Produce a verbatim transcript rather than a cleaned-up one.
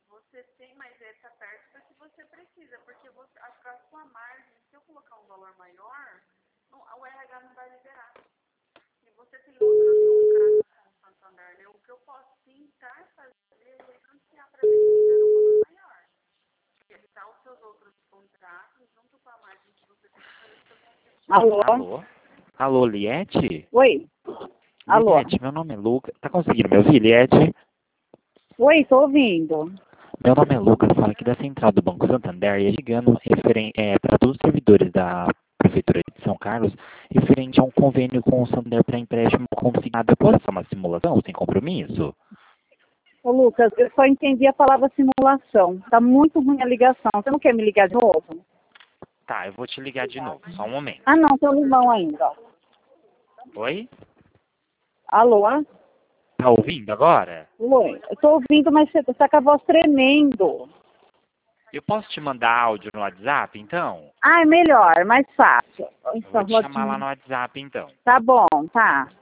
Você tem, mas é tá perto do que você precisa, porque você, acho que a sua margem, se eu colocar um valor maior, não, o R H não vai liberar. E você tem outros contratos com o Santander, né? O que eu posso tentar fazer é financiar para ver se libera um valor maior. Testar os seus outros contratos junto com a margem que você tem que fazer para você. Alô? Alô? Alô, Liette? Oi? Alô? Liette, meu nome é Lucas. Tá conseguindo me ouvir, Liette? Oi, tô ouvindo. Meu nome é Lucas, falo aqui da Central do Banco Santander e é ligando referen- é, para todos os servidores da Prefeitura de São Carlos, referente a um convênio com o Santander para empréstimo consignado. Pode ser uma simulação sem compromisso? Ô, Lucas, eu só entendi a palavra simulação. Tá muito ruim a ligação. Você não quer me ligar de novo? Tá, eu vou te ligar de novo, só um momento. Ah, não, tem um limão ainda. Oi? Alô? Tá ouvindo agora? Oi, eu tô ouvindo, mas você tá com a voz tremendo. Eu posso te mandar áudio no WhatsApp, então? Ah, é melhor, mais fácil. Eu vou te chamar lá no WhatsApp, então. Tá bom, tá.